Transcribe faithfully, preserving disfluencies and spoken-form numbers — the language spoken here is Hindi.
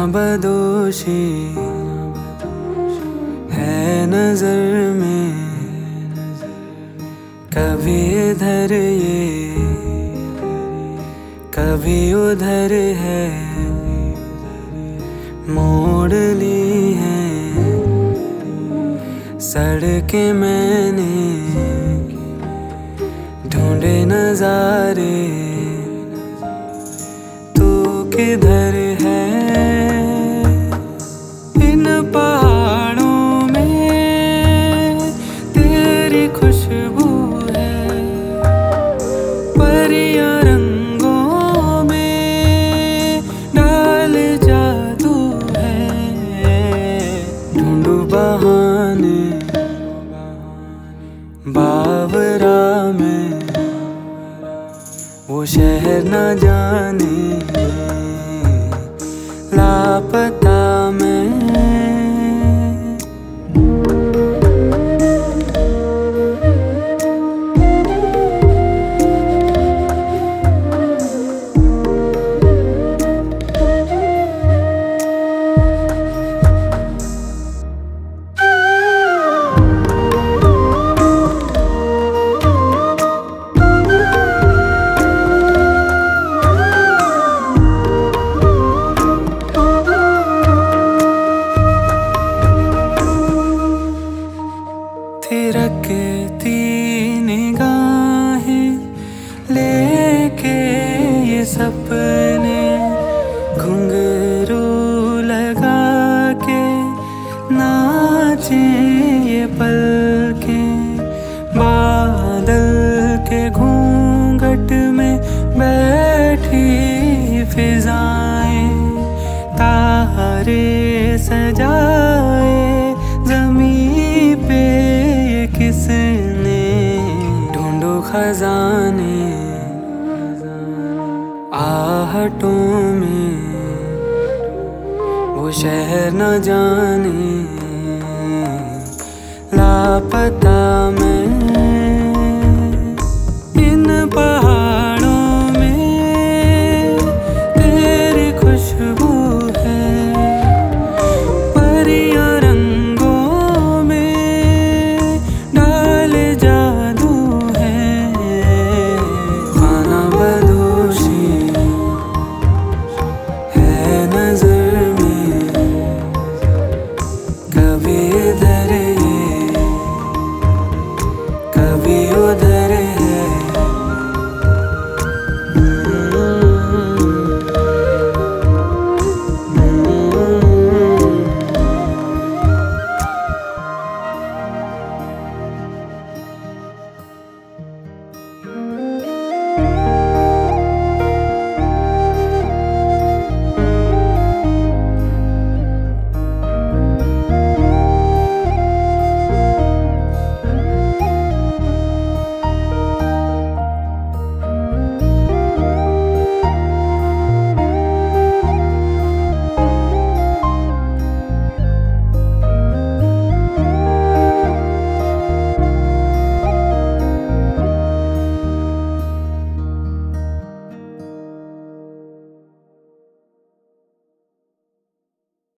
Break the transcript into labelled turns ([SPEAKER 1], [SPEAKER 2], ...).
[SPEAKER 1] बदोशी है नजर में, कभी इधर ये कभी उधर है, मोड़ ली है सड़कें मैंने, ढूंढे नजारे तू किधर है। इन पहाड़ों में तेरी खुशबू है, परियां रंगों में डाल जादू है। ढूंढू बहाने बावरा में, वो शहर न जाने लापता मैं। थिरकती निगाहें लेके ये सपने, घुंघरू लगा के नाचे ये पलकें। बादल के घूंघट में बैठी फिजाएं, तारे सजाए जमीं पे किसने। ढूंढो खजाने आहटों में, वो शहर न जाने लापता